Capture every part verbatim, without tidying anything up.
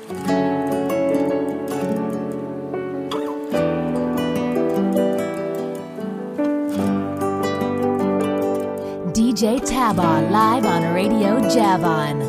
D J Taba live on Radio Javon.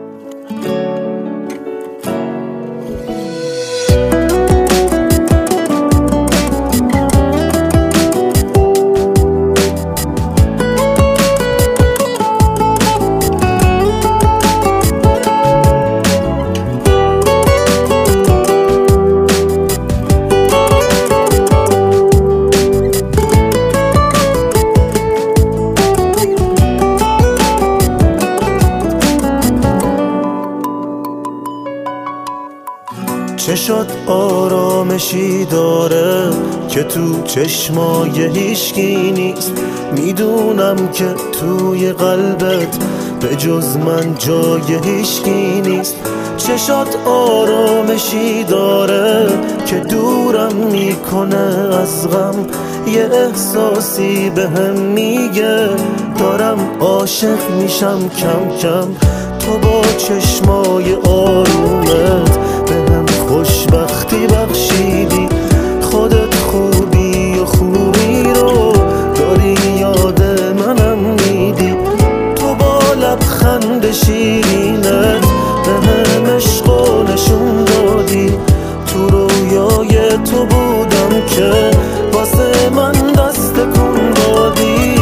چه شد آرامشی داره که تو چشمای هیچکی نیست. میدونم که توی قلبت به جز من جای هیچکی نیست. چه شد آرامشی داره که دورم میکنه از غم. یه احساسی بهم میگه دارم عاشق میشم کم کم. تو با چشمای آرومت بهم خوشبختی بخشیدی. خودت خوبی و خوبی رو داری یاد منم میدی. تو با لبخند شیرینت بهم عشقو نشون دادی. تو رویای تو بودم که واسه من دست کن دادی.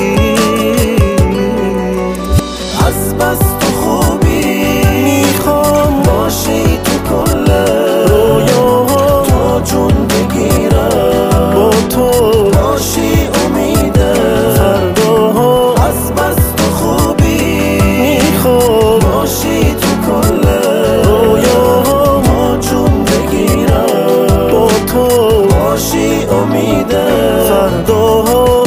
از بس تو خوبی میخوام باشی تو کل رویاها. تو جون بگیرم با تو باشی امیده فرداها. از بس تو خوبی میخوام باشی تو کل رویاها. ما جون بگیرم با تو باشی امیده فرداها.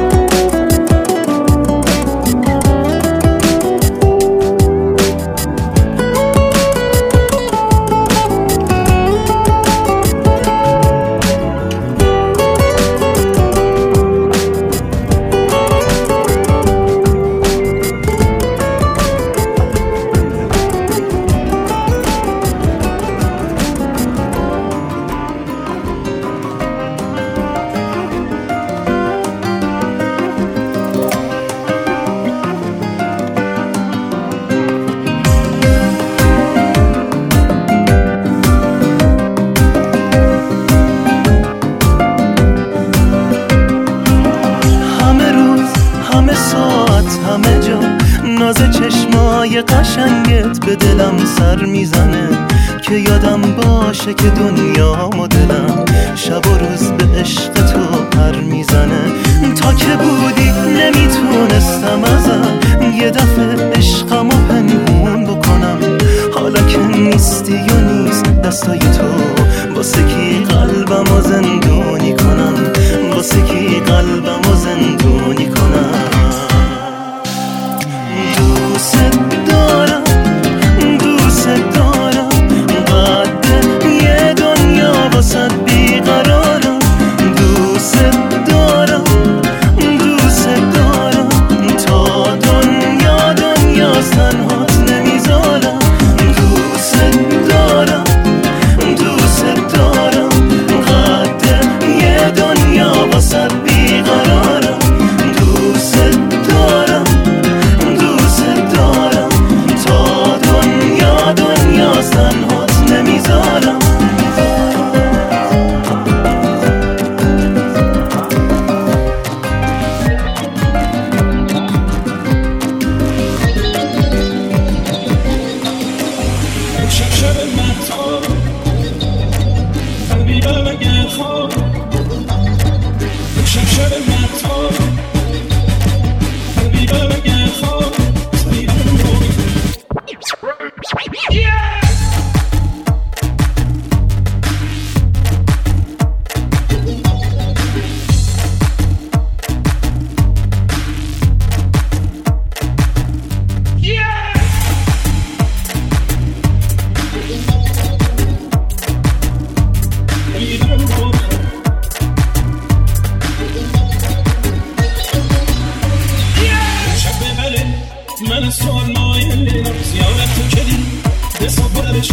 قشنگت به دلم سر میزنه که یادم باشه که دنیا و دلم شب و روز به عشق تو پر میزنه. تا که بودی نمیتونستم ازت یه دفعه عشقم و پنهون بکنم. حالا که نیستی و نیست دستای تو واسه کی قلبم و زندونی کنم. واسه کی قلبم و زندونی کنم. دوست دارم دوست دارم قد یه دنیا واسه بیقرارم. دوست دارم دوست دارم تا دنیا دنیا تنهات نمیذارم. دوست دارم دوست دارم قد یه دنیا واسه بیقرارم. دوست دارم دوست دارم تا دنیا دنیا تنهات نمیذارم. شب مطار قلبی بلگه خواب. شب شب مطار قلبی بلگه خواب.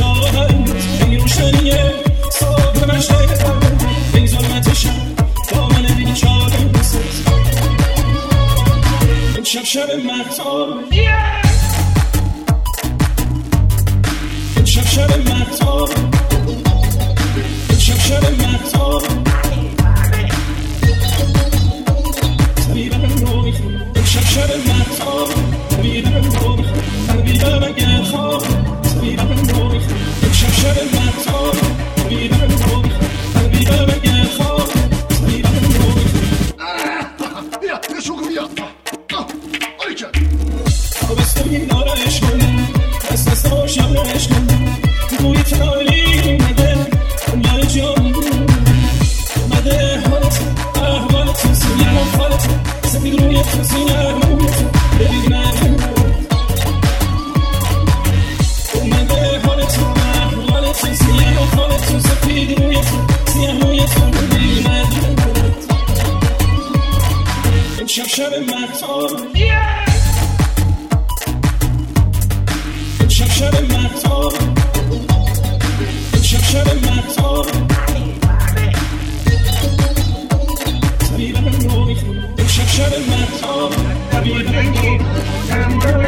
خواهد این روشنیه صبح مشهد این ظلمت شب دامن بیچاره بساز این شب شب مهتاب این شب شب مهتاب این شب شب مهتاب طبیبم رو میخوام این شب شب مهتاب طبیبم رو میخوام طبیبم اگه خواب طبیبم رو میخوام این شب شب مهتاب طبیبم رو میخوام طبیبم اگه خواب طبیبم رو میخوام بیا بیا شوکو بیا آری کرد آبستگی داره عشق کنه دست دست آشم عشق کنه بوی تالی اومده دنیای جان اومده حالت احوالت سینه مخالت سفید روی تو سینه احوالت ببین اومده حالت احوالت سینه مخالت سفید روی تو سینه روی تو ببین این شب شب مهتاب شب شب مهتاب شب شب مهتاب طبیبم رو میخوام شب شب مهتاب طبیبم رو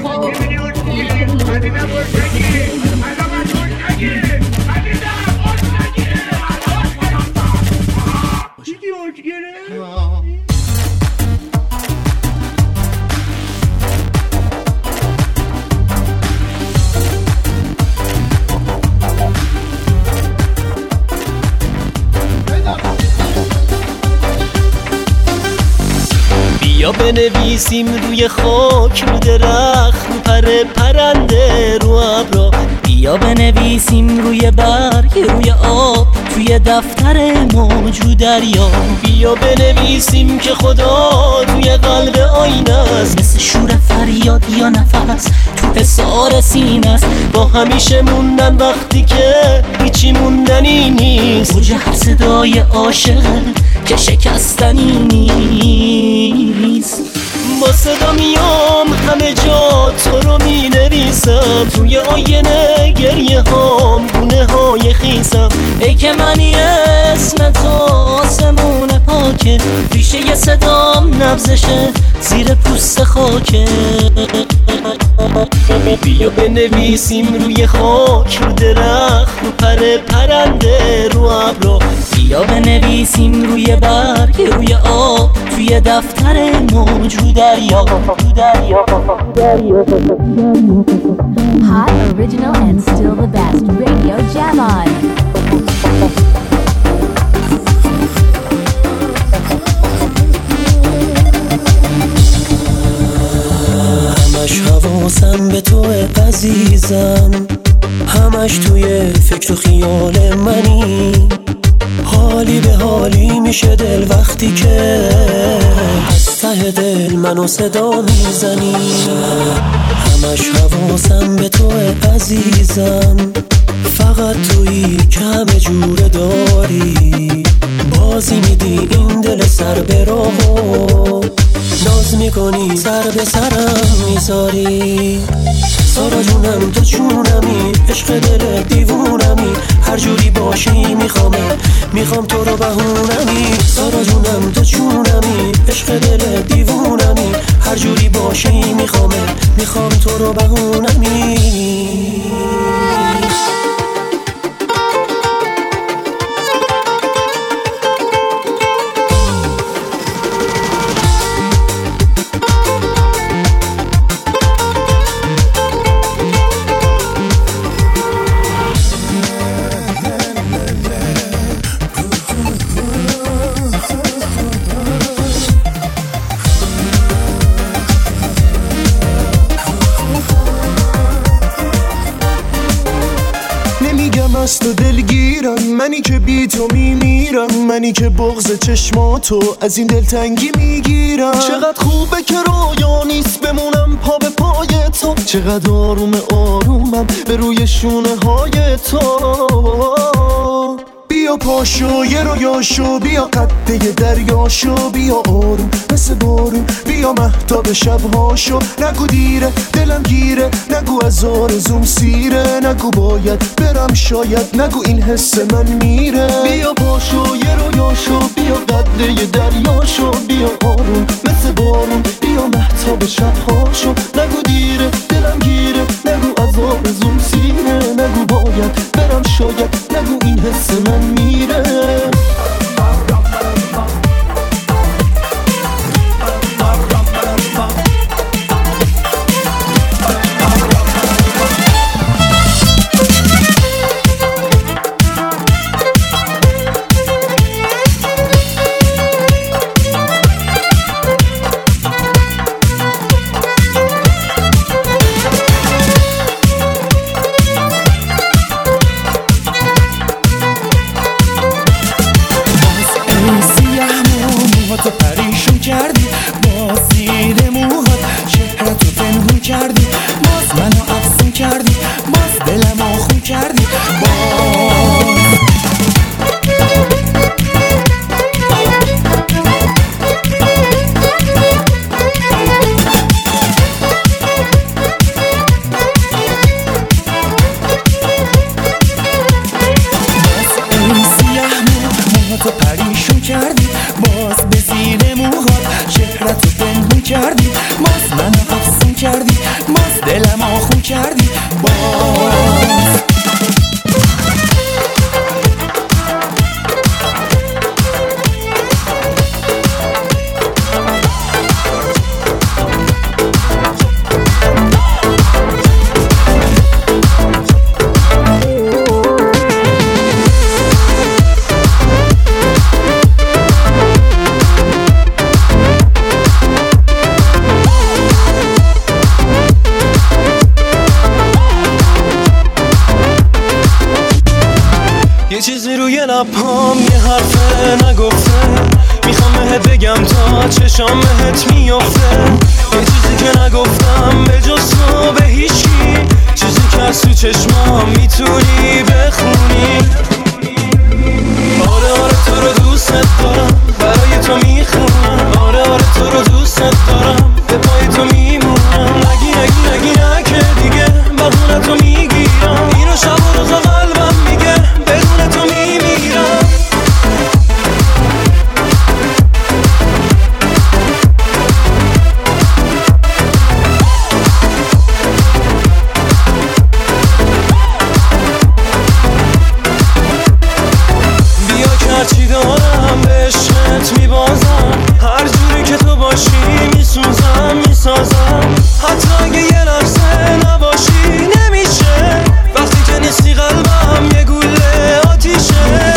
بیا بنویسیم روی خاک رو درخت رو پر پرنده رو ابرا بیا بنویسیم روی برگ روی آب توی دفتر موج رو دریا بیا بنویسیم که خدا توی قلب آینه است مثل شور فریاد یا نفس تو حصار سینه است با همیشه موندن وقتی که هیچی موندنی نیست اوج هر صدای عاشقه که شکستنی نیست با صدا میام همه جا تو رو می نویسم توی آینه گریه هام گونه های خیسم ای که منی اسم تو آسمون پاکه ریشه ی صدام نبزشه زیر پوست خاکه بیا بنویسیم روی خاک رو درخت رو پر پرنده رو ابرا بیا بنویسیم روی برگ روی آب توی دفتر موج رو دریا Hot, original, and still the best. Radio Jam On. همش حواسم به تو عزیزم همش توی فکر و خیال منی حالی به حالی میشه دل وقتی که از ته دل منو صدا میزنی همش حواسم به تو عزیزم فقط تویی که همه جوره داری بازی میدی این دل سر به راهو ناز میکنی سر به سرم میذاری سارا جونم تو جونمی عشق دل دیوونمی هر جوری باشی میخوامه میخوام تو رو بهونمی سارا جونم تو جونمی عشق دل دیوونمی هر جوری باشی میخوامه میخوام تو رو بهونمی مست و دلگیرم منی که بی تو میمیرم منی که بغض چشماتو از این دلتنگی میگیرم چقدر خوبه که رویا نیست بمونم پا به پای تو چقدر آروم آرومم به روی شونه های تو بیا پاشو یه رویاشو، بیا قده دریاشو، بیا آروم مثل بارون، بیا مهتاب شبهاشو. نگو دیره دلم گیره، نگو از آرزوم سیره، نگو باید برم شاید، نگو این حس من میره. بیا پاشو یه رویاشو، بیا قده دریاشو، بیا آروم مثل بارون، بیا مهتاب شبهاشو. نگو دیره دلم گیره، نگو از آرزوم سیره، نگو باید برم شاید، نگو این حس من میره. یه چیزی روی لبام یه حرف نگفته، میخوام بهت بگم تا چشام بهت میافته. یه چیزی که نگفتم به جز تو به هیچی، چیزی که از تو چشمام میتونی بخونی. آره آره تو رو دوست دارم، برای تو میخونم. آره آره تو رو دوست دارم، به پای تو میمونم. نگی نگی نگی نکه دیگه بهونه تو میگیرم، اینو شب و روزا قلبم میگه بدون تو میمیرم. بیا که هرچی دارم به عشقت میبازم، هر جوری که تو باشی میسوزم میسازم. حتی اگه یه لحظه نباشی نمیشه، وقتی که نیستی قلبم یه گوله آتیشه.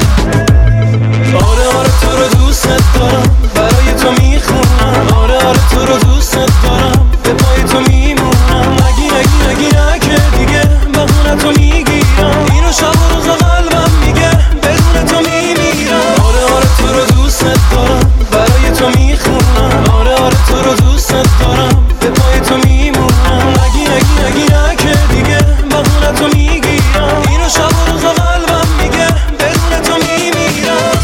آره آره تو رو دوست دارم، برای تو میخونم. آره آره تو رو دوست دارم، به پای تو میمونم. نگی نگی نگی نکه دیگه بهونه تو میگیرم، اینو شب و روزا قلبم میگه بدون تو میمیرم. آره آره تو رو دوست دارم، برای تو میخونم. آره آره تو رو دوست دارم، به پای تو میمونم. نگی نگی نگی نکه دیگه بهونه تو میگیرم، اینو شب و روزا قلبم میگه بدون تو میمیرم.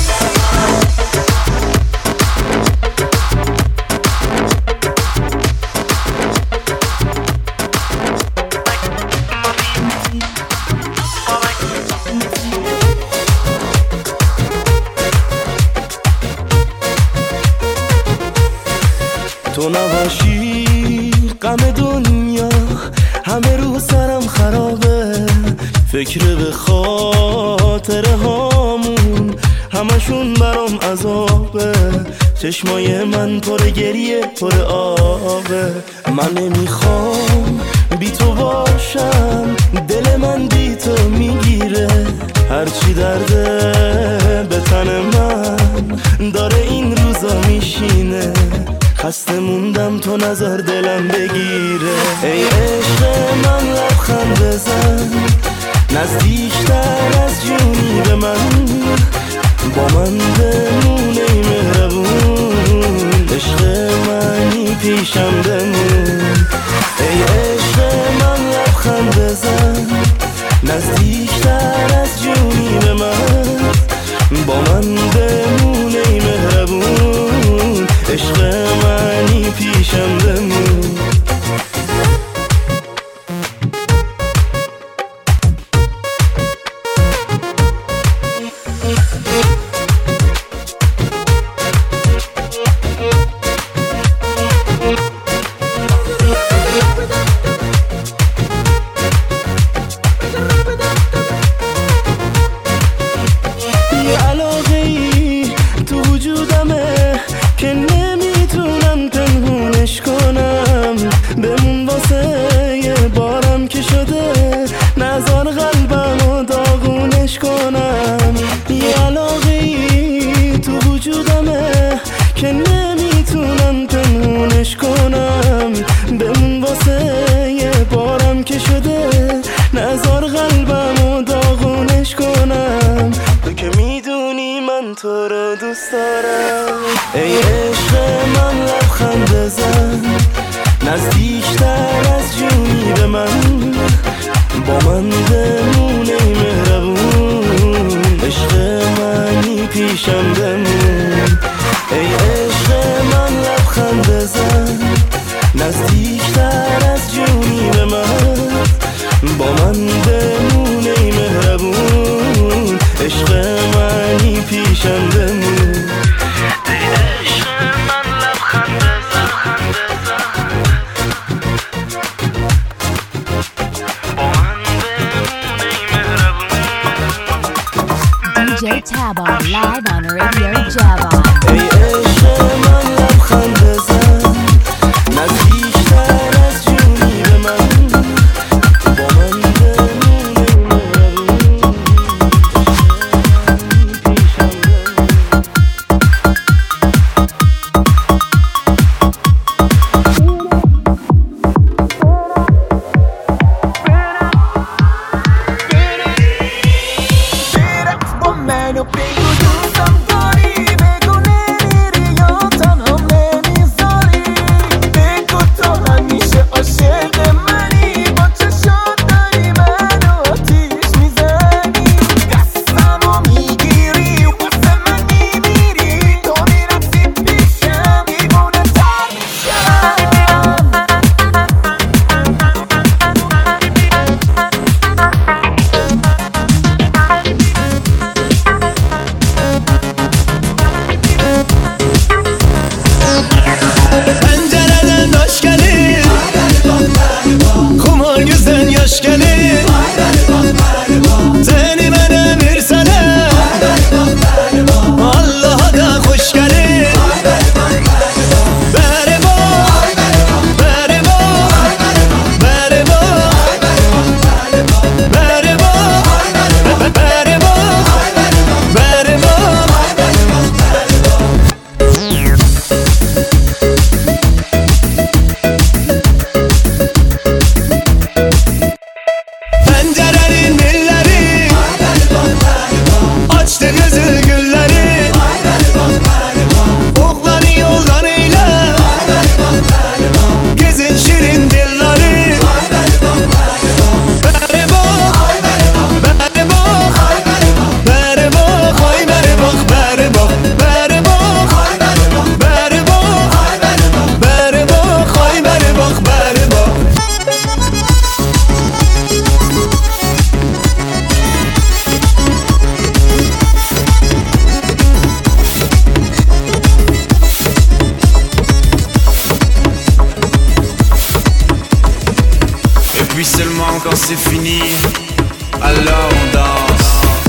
تو نباشی غم دنیا همه رو سرم خرابه، فکر به خاطره هامون همشون برام عذابه. چشمای من پر گریه پر آبه، من نمیخوام بی تو باشم، دل من بی تو میگیره. هرچی درده به تن من داره این روزا میشینه. خسته موندم تو نظر دلم بگیره. ای عشق من لبخند بزن، نزدیکتر از جونی به من، با من بمونه ای مهربون. عشق منی پیشم بمون. ای عشق من لبخند بزن، نزدیکتر از جونی به من، من بمون ای مهربون، عشق منی پیشم بمون. ای عشق من لبخند بزن، نزدیکتر از جونی به من، با من بمون ای مهربون، عشق منی پیشم بمون. ای عشق من لبخند بزن، نزدیکتر از جونی به من، با من بمون ای مهربون، عشق منی پیشم بمون. D J Tabon live on Radio Javon. ای عشق من لبخند بزن، نزدیکتر از جونی به من، با من بمون ای مهربون، پیشم quand c'est fini, alors on danse.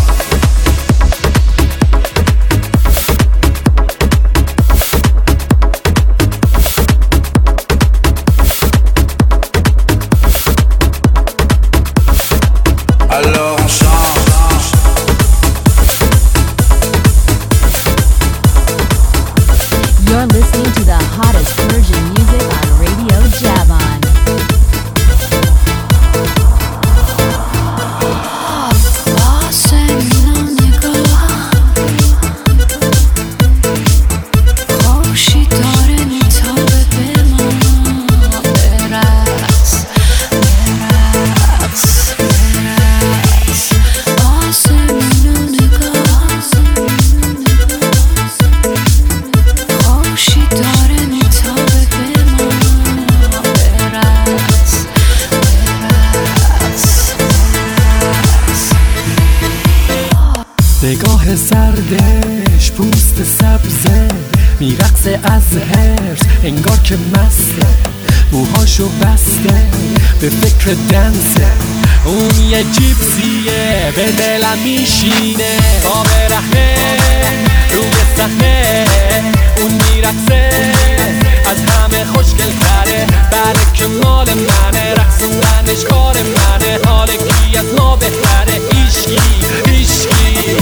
Alors on chante. You're listening to the hottest Persian music on Radio Javon. سردش پوست سبزه میرقصه از هرس انگار که مسته موهاشو بسته به فکر دنسه اون یه جیپسیه به دلم میشینه با برهنه روی صحنه اون میرقصه از همه خوشگل تره برکه مال منه رقصوندنش کار منه حال کی از ما بهتره ایشکی ایشکی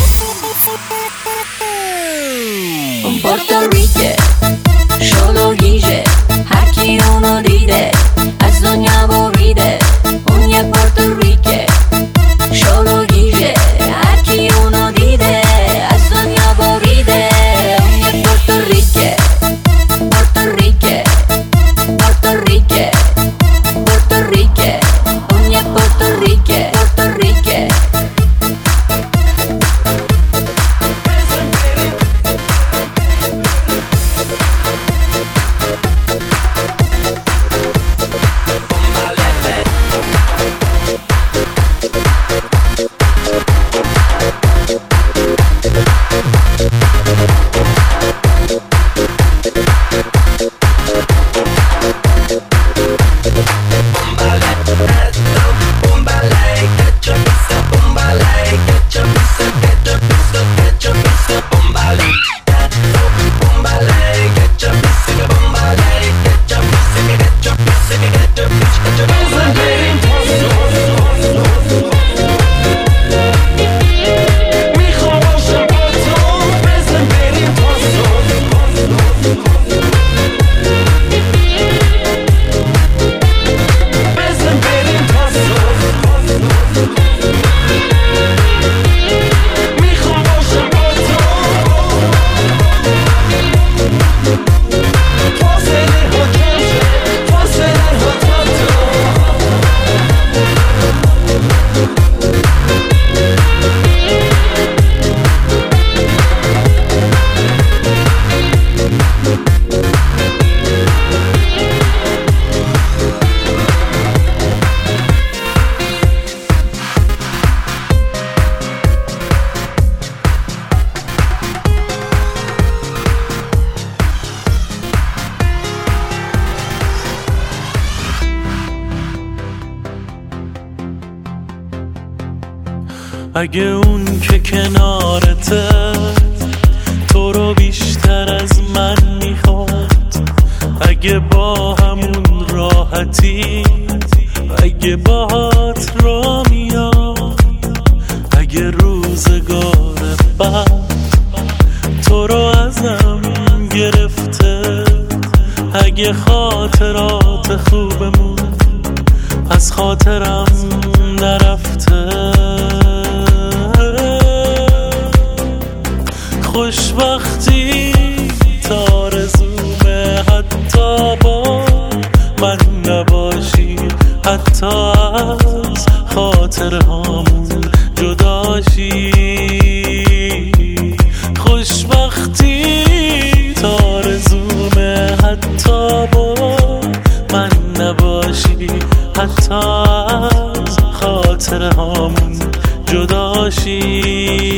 پورتو ریکه شلو گیجه هر کی اونو دیده از دنیا بریده اون یه پورتو ریکه شلو گیجه هر کی اونو دیده از دنیا بریده اون یه پورتو ریکه پورتو ریکه پورتو ریکه پورتو ریکه اون یه پورتو ریکه پورتو ریکه اگه اون که کنارته تو رو بیشتر از من میخواد، اگه با همون راحتی، اگه باهات را میاد، اگه روزگار بعد تو رو ازم گرفته، اگه خاطرات خوبمون از خاطرم نرفته، خوشبختی تارزومه حتی با من نباشی، حتی از خاطرهامون جداشی، خوشبختی تارزومه حتی با من نباشی، حتی از خاطرهامون جداشی.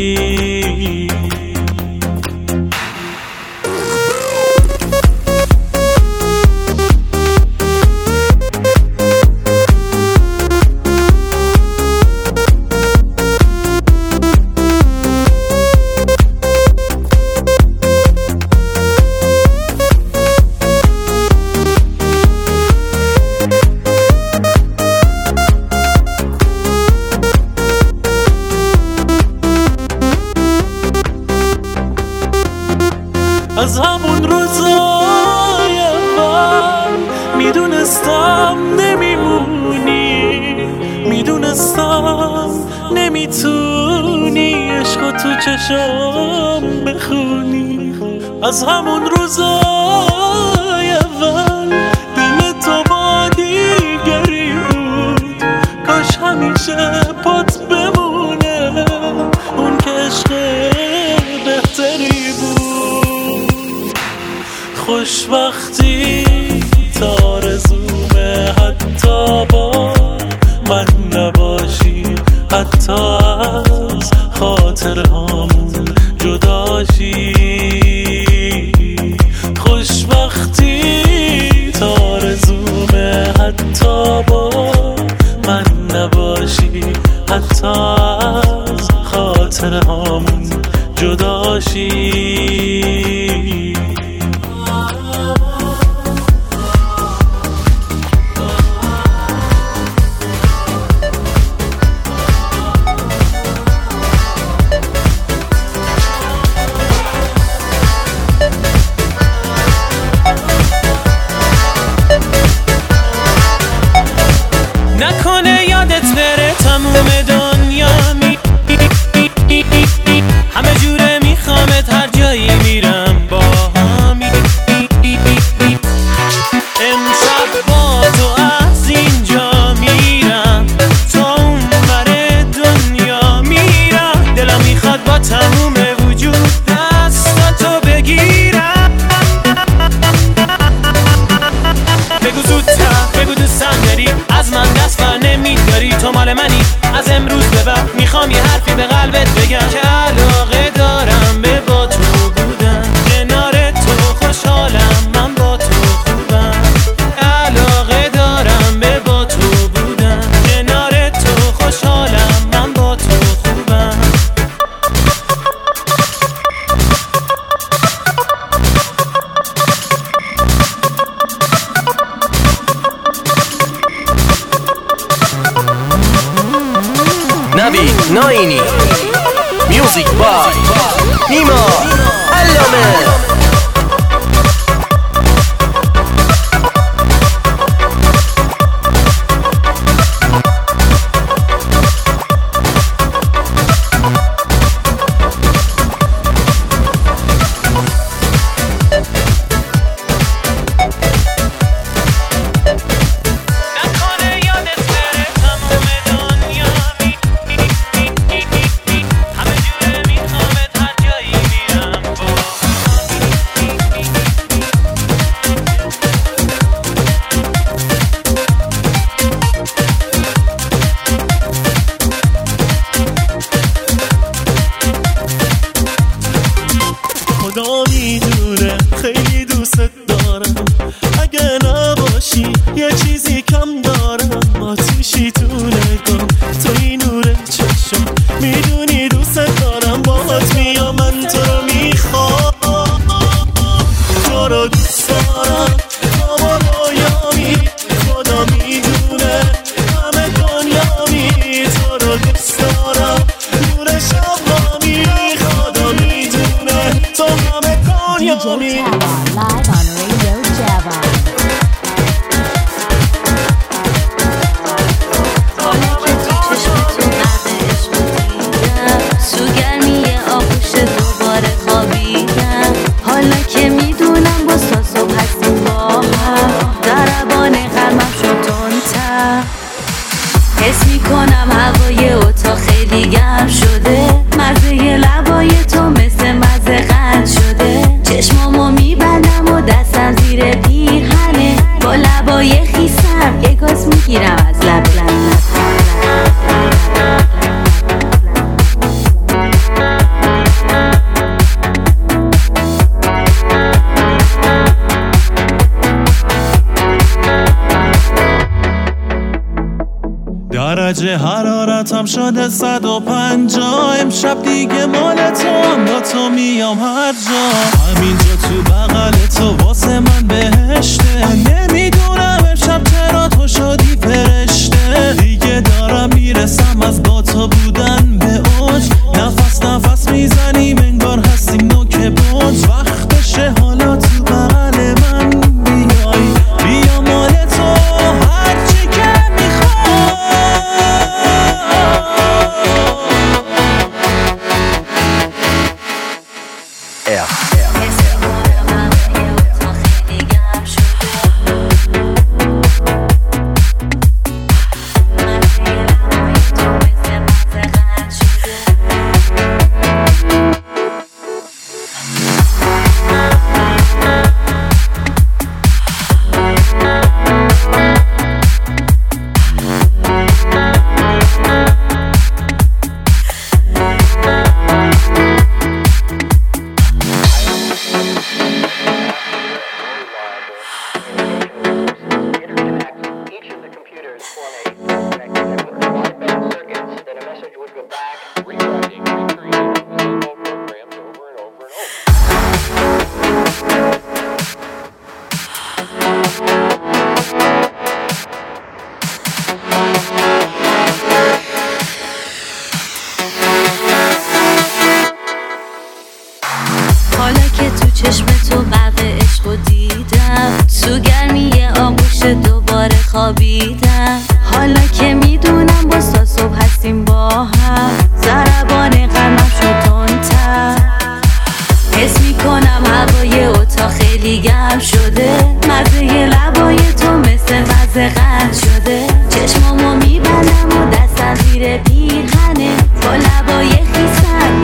از همون روزای اول میدونستم نمیمونی، میدونستم نمیتونی عشقو تو چشام بخونی، از همون روزای اول دل تو با دیگری بود، کاش همیشه پات بمونه اون که عشق بهتری بود، خوشبختی تارزومه حتی با من نباشی، حتی از خاطرهامون جداشی، خوشبختی آرزومه حتی با من نباشی، حتی از خاطر همون جداشی. نکنه یادت بره تموم دنیا می همه جوره میخوامت هر جایی میرم با همی. امشب با تو از اینجا میرم تا اون بر دنیا میرم، دلم میخواد با تموم وجود دستاتو بگیرم. بگو زودتر بگو دوستم داری، از من دست بر نمیداری، تو مال منی از امروز به بعد. میخوام یه حرفی به قلبت بگم که علاقه دارم به با تو بودن، کنار تو خوشحالم من با تو خوبم. علاقه دارم به با تو بودن، کنار تو خوشحالم من با تو خوبم. نوید ناینی، میوزیک بای نیما علامه. خدا میدونه خیلی دوست دارم، اگه نباشی یه چیزی کم دارم. آتیشی تو نگام توی نور چشم، میدونی دوست دارم، باهات میام من تو رو میخوام. تو رو دوست دارم اما رویامی، خدا میدونه همه دنیامی. تو رو دوست دارم نور شبامی، خدا میدونه تو همه دنیامی. Live on Radio Java. سوگرمی آغوش دوباره خوابیدم، حالا که میدونم با سا صبح هستیم با هم، دربان قلبم شد تندتر. حس میکنم هوای اتاق خیلی گرم شده، مزه لبای تو مثل مزه قند شده. چشمامو میبندم و دستم زیر پیرهنه، با لبای خیسم یه گاز میگیرم از لب لعنت. درجه حرارتم شده صد و پنجاه، امشب دیگه مال تو هم، با تو میام هر جا. همینجا تو بغل تو واسه من بهشته، نمیدونم امشب چرا تو شدی فرشته. دیگه دارم میرسم از با تو بودن به اوج، نفس نفس میزنیم انگار هستیم نوک برج. وقتشه حالا تو بغل من بیای، بیا مال تو هرچی که میخوای. چشم تو برق عشقو دیدم، تو گرمی آغوش دوباره خوابیدم. حالا که میدونم با تا صبح هستیم با هم، ضربان قلبم شد تندتر. حس میکنم هوای اتاق خیلی گرم شده، مزه لبای تو مثل مزه قند شده. چشمامو میبندم و دستم زیر پیرهنه با لبای خیسن.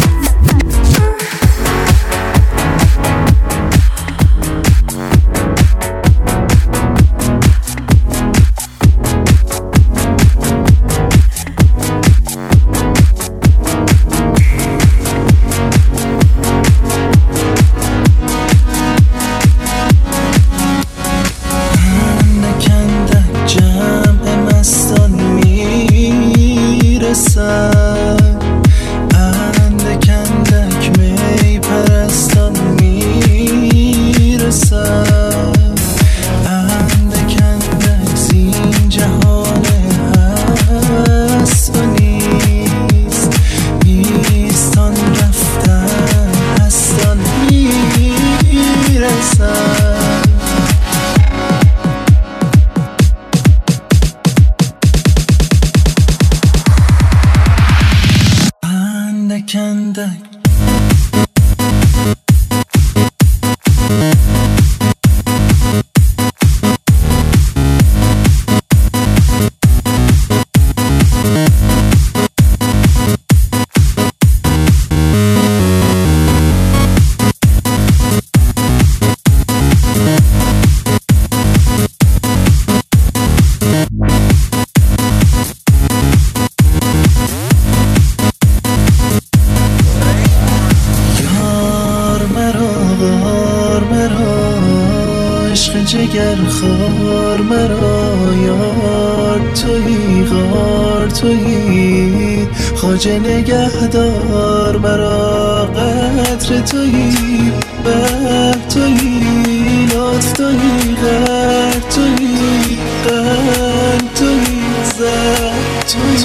جگر خار مرا یار تویی، غار تویی، خواجه نگهدار مرا. قدر تویی، بر تویی، لطف تویی، غر تویی، قلب تویی، زر تویی،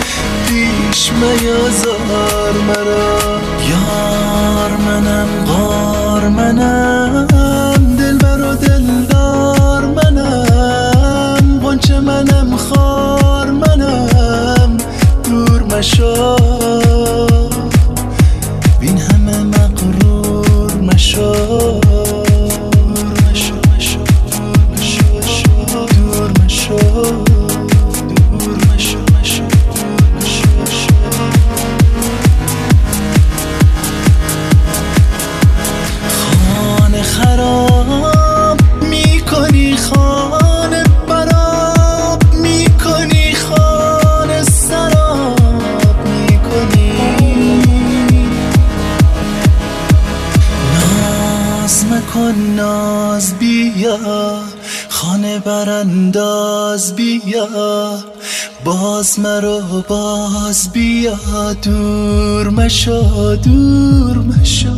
پیش میازار مرا. یار منم، غار منم، دلبر و دلدار منم، غنچه منم، خار منم، دور مشو بین همه مغرور مشو. دور مشو مشو دور مشو دور مشو دور مشو مشو دور مشو. خانه خراب میکنی، خانه براب میکنی، خانه سراب میکنی. ناز مکن ناز بیا، خانه برانداز بیا، باز مرو باز بیا، دور مشو دور مشو.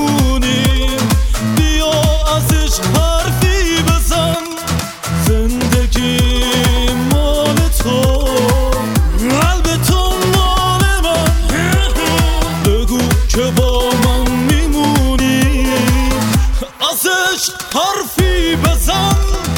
زنده ازش حرفی بزن.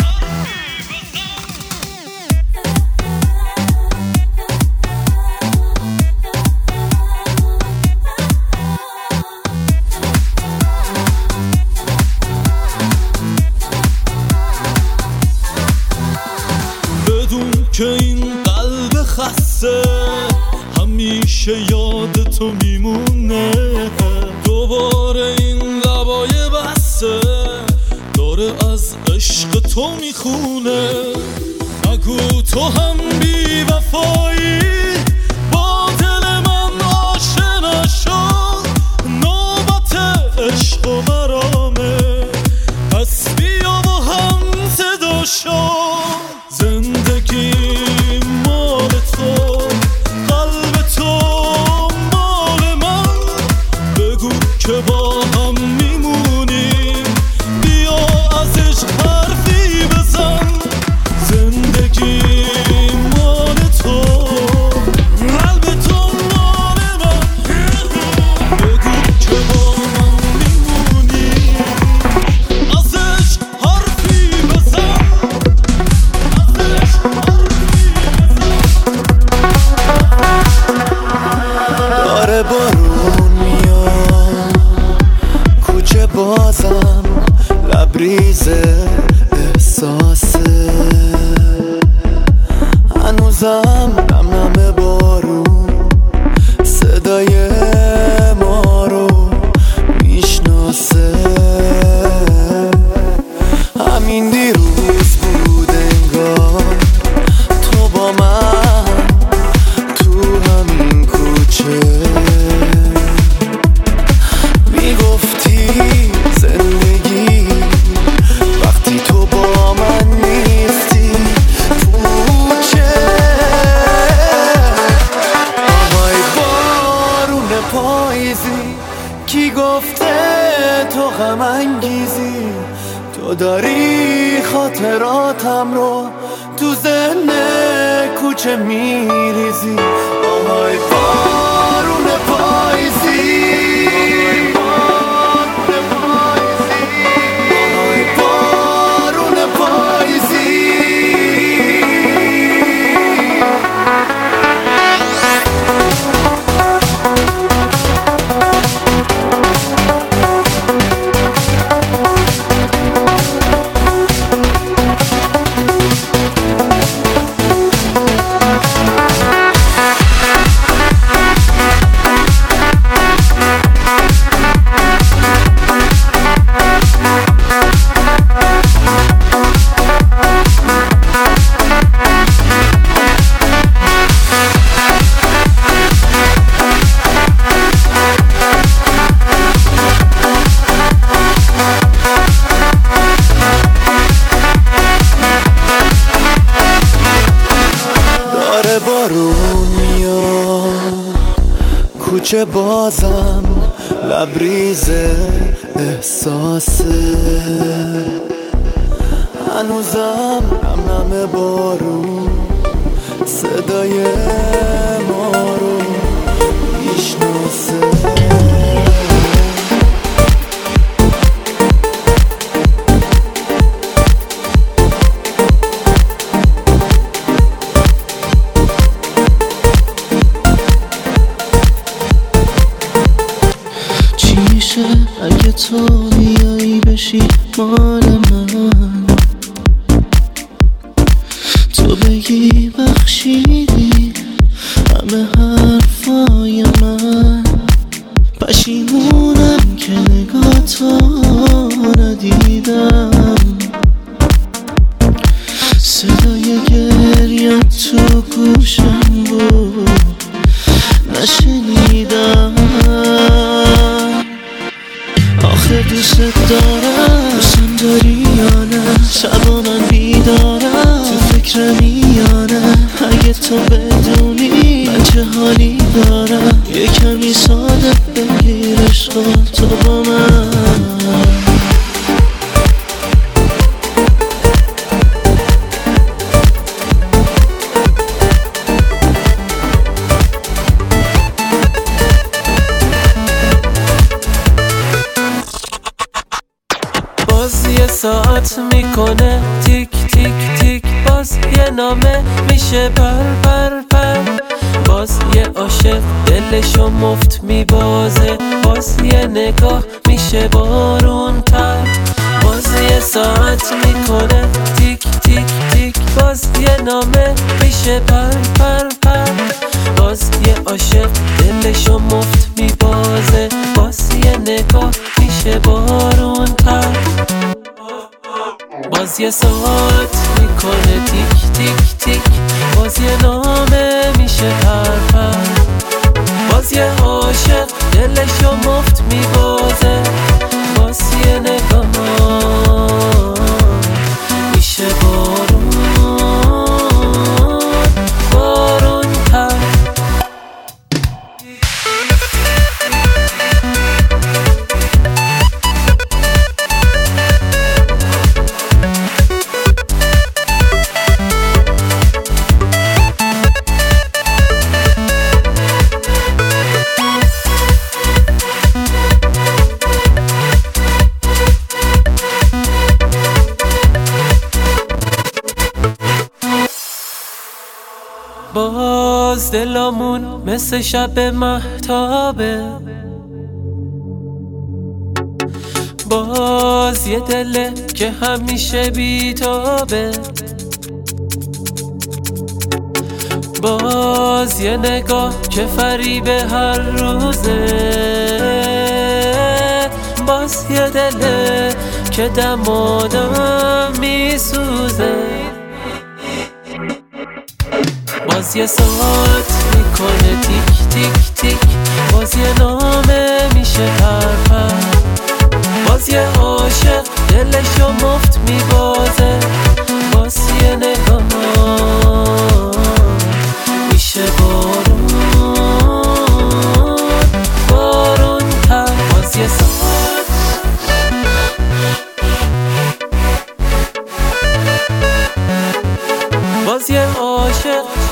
بدون که این قلب خسته همیشه یاد تو میمونه، دوباره این لبای بسته داره از عشق تو میخونه. نگو تو هم بی وفایی با دل من آشنا شد، نوبت عشق و مرامه، پس بیا و هم صدا شد. زندگی مال تو، قلب تو مال من، بگو که با هم میمونیم، بیا ازش حرفی بزن. زندگی مال تو، قلب تو مال من، بگو که با هم میمونیم، ازش حرفی بزن. داره بارون میاد کوچه بازم، لبریز احساسه، هنوزم نم نم بارون صدای ما رو میشناسه. همین دیروز بود انگار تو با من تو همین کوچه میگفتی زندگی وقتی تو با من نیستی پوچه. آهای بارون پاییزی کی گفته تو غم انگیزی، تو داری خاطراتم رو تو ذهن کوچه میریزی. آهای بارون پاییزی، آهای بارون پاییزی. بارون میاد کوچه بازم، لبریز احساسه، هنوزم نم نم بارون صدای ما رو میشناسه. اگه تو بیایی بشی مال من، تو بگی بخشیدی همه حرفای من، پشیمونم که نگاه تو ندیدم، صدای گریه تو گوشم بود نشنیدم. آخه دوست دارم، دوستم داری یا نه، شبا من بیدارم تو فکرمی یا نه، اگه تو بدونی من چه حالی دارم، یه کمی ساده بگیر عشقا تو با من. باز یه ساعت میکنه تیک تیک تیک، باز یه نامه میشه پر پر پر، باز یه عاشق دلشو مفت میبازه، باز یه نگاه میشه بارون تر، باز یه ساعت میکنه تیک تیک تیک، باز یه نامه میشه پر پر پر، باز یه عاشق دلشو مفت میبازه، باز یه نگاه میشه بارون تر، باز یه ساعت میکنه تیک تیک تیک، باز یه نامه میشه پر پر، باز یه عاشق دلشو مفت میبازه، باز یه نگاه میشه بارون بارون تر. باز دلامون مثل شب مهتابه، باز یه دله که همیشه بیتابه، باز یه نگاه که فریب هر روزه، باز یه دله که دمادم میسوزه، باز یه ساعت میکنه تیک تیک تیک، باز یه نامه میشه پر پر، باز یه عاشق دلشو مفت میبازه، باز یه نگاه میشه بارون بارون تر، باز یه ساعت باز یه عاشق